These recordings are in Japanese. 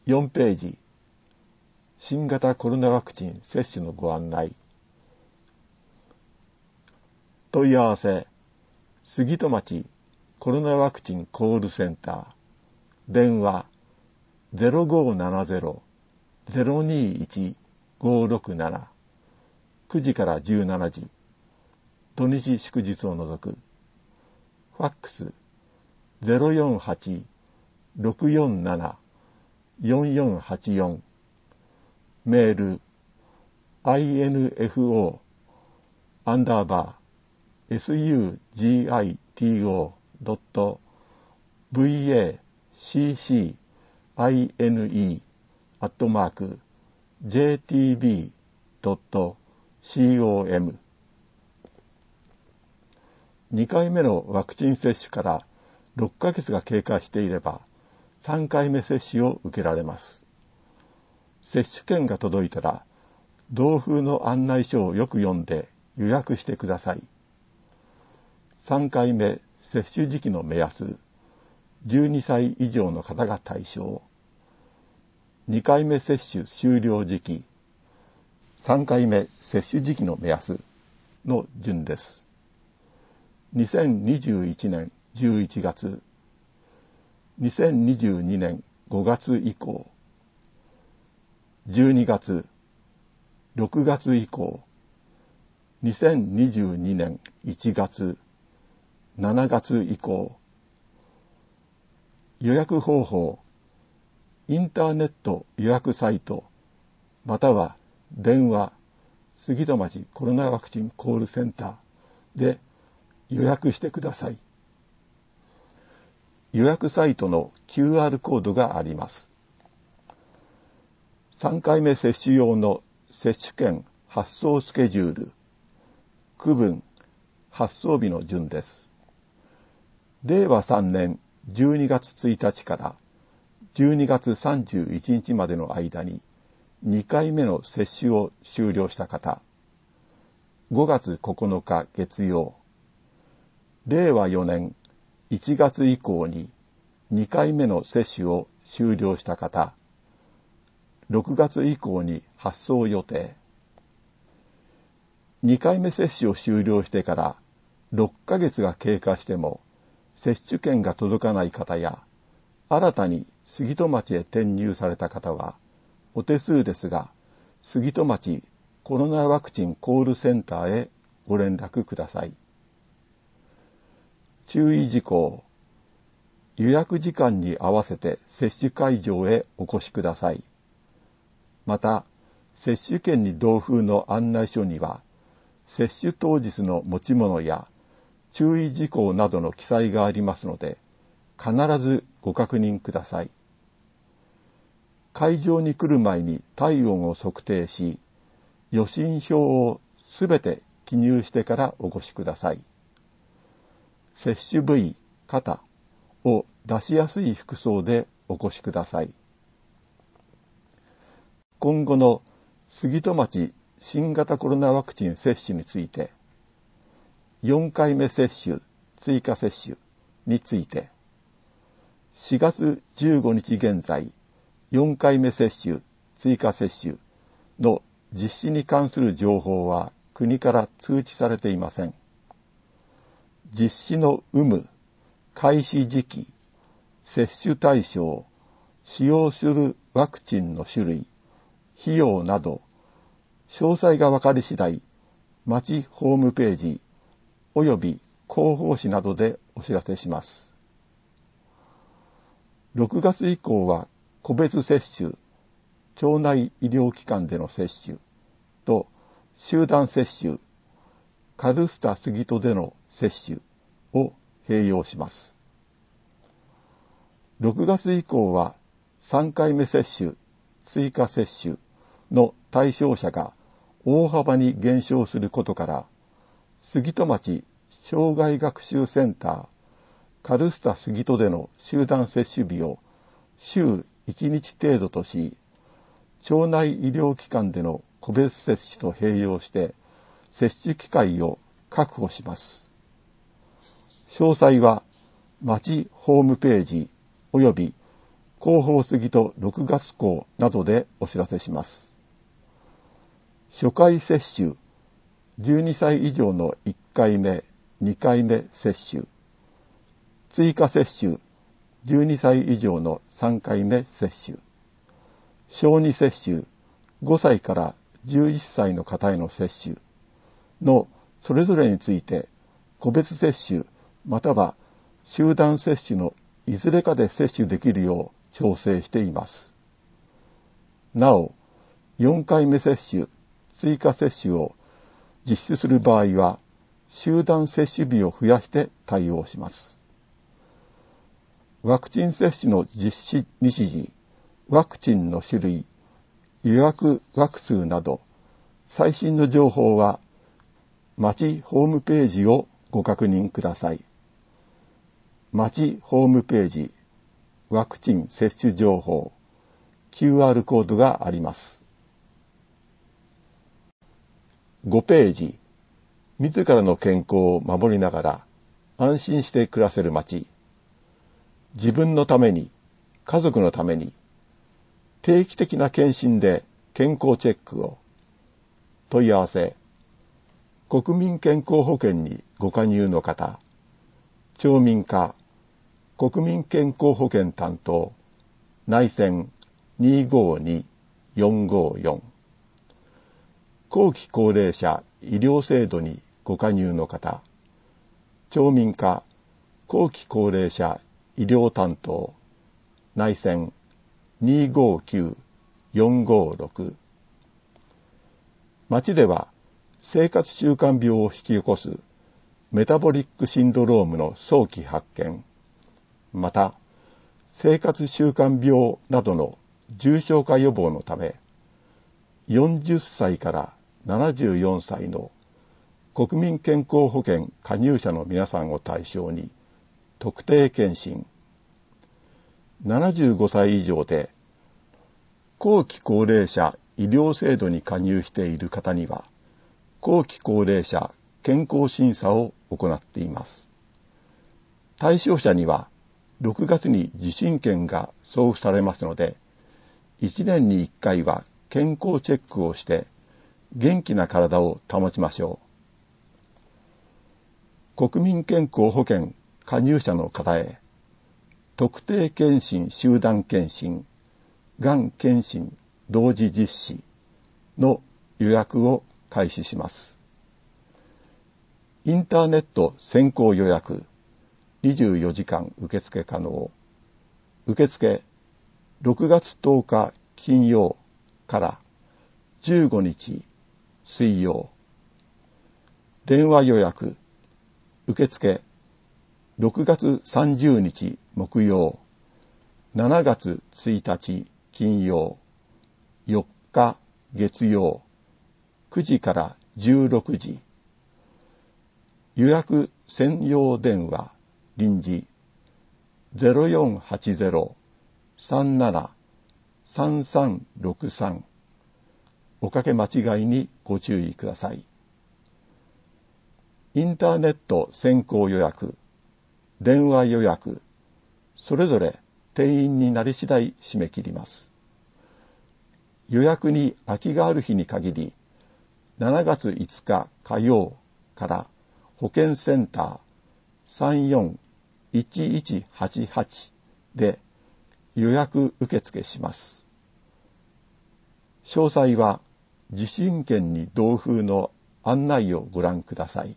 4ページ、新型コロナワクチン接種のご案内。問い合わせ、杉戸町コロナワクチンコールセンター、電話 0570-021-567、9時から17時、土日祝日を除く。ファックス 048-647-4484、メール info_vaccine@jtb.com。 2回目のワクチン接種から6ヶ月が経過していれば3回目接種を受けられます。接種券が届いたら同封の案内書をよく読んで予約してください。3回目接種時期の目安、12歳以上の方が対象。2回目接種終了時期、3回目接種時期の目安の順です。2021年11月、2022年5月以降、12月、6月以降、2022年1月、7月以降。予約方法、インターネット予約サイト、または電話、杉戸町コロナワクチンコールセンターで予約してください。予約サイトの QR コードがあります。3回目接種用の接種券発送スケジュール、区分、発送日の順です。令和3年12月1日から12月31日までの間に2回目の接種を終了した方、5月9日月曜、令和4年1月以降に2回目の接種を終了した方、6月以降に発送予定。2回目接種を終了してから6ヶ月が経過しても接種券が届かない方や、新たに杉戸町へ転入された方は、お手数ですが、杉戸町コロナワクチンコールセンターへご連絡ください。注意事項、予約時間に合わせて接種会場へお越しください。また、接種券に同封の案内書には、接種当日の持ち物や注意事項などの記載がありますので、必ずご確認ください。会場に来る前に体温を測定し、予診票をすべて記入してからお越しください。接種部位、肩を出しやすい服装でお越しください。今後の杉戸町新型コロナワクチン接種について、4回目接種、追加接種について、4月15日現在、4回目接種、追加接種の実施に関する情報は国から通知されていません。実施の有無、開始時期、接種対象、使用するワクチンの種類、費用など、詳細が分かり次第、町ホームページおよび広報誌などでお知らせします。6月以降は個別接種、町内医療機関での接種と集団接種、カルスタ杉戸での接種を併用します。6月以降は3回目接種、追加接種の対象者が大幅に減少することから、杉戸町障害学習センターカルスタ杉戸での集団接種日を週1日程度とし、町内医療機関での個別接種と併用して接種機会を確保します。詳細は町ホームページおよび広報杉戸6月号などでお知らせします。初回接種、12歳以上の1回目、2回目接種、追加接種、12歳以上の3回目接種、小児接種、5歳から11歳の方への接種のそれぞれについて、個別接種または集団接種のいずれかで接種できるよう調整しています。なお、4回目接種、追加接種を実施する場合は、集団接種日を増やして対応します。ワクチン接種の実施日時、ワクチンの種類、予約枠数など、最新の情報は、町ホームページをご確認ください。町ホームページ、ワクチン接種情報、QR コードがあります。5ページ、自らの健康を守りながら安心して暮らせる町。自分のために、家族のために、定期的な検診で健康チェックを。問い合わせ、国民健康保険にご加入の方、町民課、国民健康保険担当、内線252-454。後期高齢者医療制度にご加入の方、町民課、後期高齢者医療担当、内線259-456。町では生活習慣病を引き起こすメタボリックシンドロームの早期発見、また生活習慣病などの重症化予防のため、40歳から74歳の国民健康保険加入者の皆さんを対象に特定健診、75歳以上で後期高齢者医療制度に加入している方には後期高齢者健康審査を行っています。対象者には6月に受診券が送付されますので、1年に1回は健康チェックをして元気な体を保ちましょう。国民健康保険加入者の方へ、特定健診集団健診、がん健診同時実施の予約を開始します。インターネット先行予約、24時間受付可能。受付、6月10日金曜から15日水曜。電話予約、受付、6月30日木曜、7月1日金曜、4日月曜、9時から16時。予約専用電話臨時 0480-37-3363 おかけ間違いにご注意ください。インターネット先行予約、電話予約、それぞれ定員になり次第締め切ります。予約に空きがある日に限り、7月5日火曜から保健センター 34-1188 で予約受付します。詳細は受診券に同封の案内をご覧ください。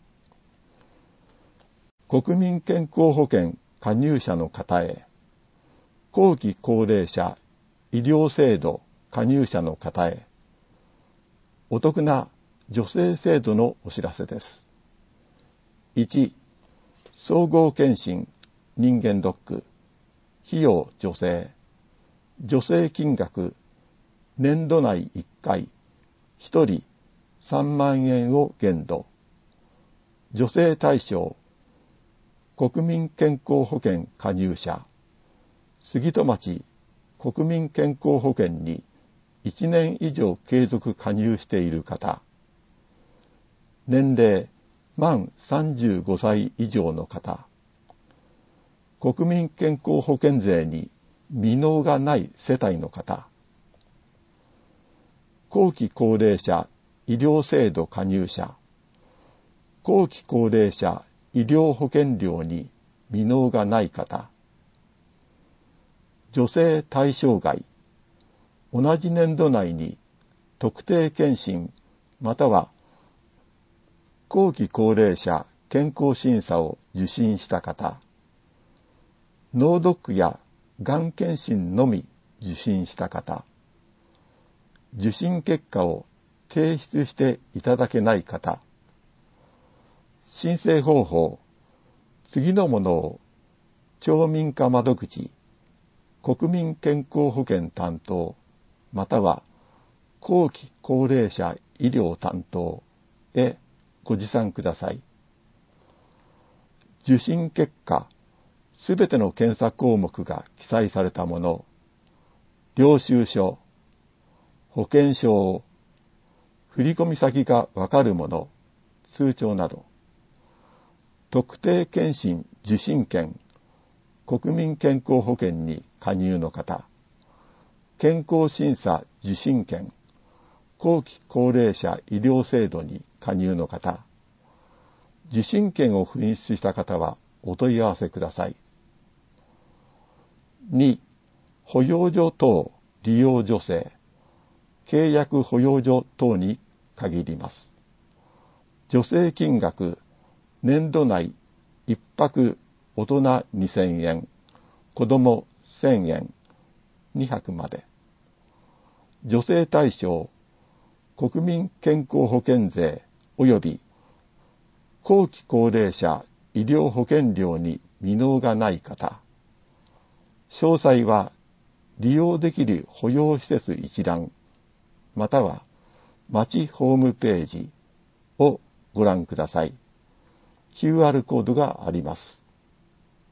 国民健康保険加入者の方へ、後期高齢者医療制度加入者の方へ、お得な助成制度のお知らせです。1、総合健診人間ドック、費用助成、助成金額、年度内1回、1人3万円を限度。助成対象、国民健康保険加入者、杉戸町国民健康保険に1年以上継続加入している方、年齢満35歳以上の方、国民健康保険税に未納がない世帯の方、後期高齢者医療制度加入者、後期高齢者医療保険料に未納がない方、女性対象外、同じ年度内に特定健診または後期高齢者健康審査を受診した方、脳ドックやがん検診のみ受診した方、受診結果を提出していただけない方、申請方法、次のものを町民課窓口、国民健康保険担当、または後期高齢者医療担当へご持参ください。受診結果、すべての検査項目が記載されたもの、領収書、保険証、振込先がわかるもの、通帳など、特定健診受診券、国民健康保険に加入の方、健康審査受診券、後期高齢者医療制度に加入の方、受診券を紛失した方はお問い合わせください。2、保養所等利用助成、契約保養所等に限ります。助成金額、年度内1泊大人2000円、子ども1000円、2泊まで。助成対象、国民健康保険税及び後期高齢者医療保険料に未納がない方。詳細は利用できる保養施設一覧、または町ホームページをご覧ください。QR コードがあります。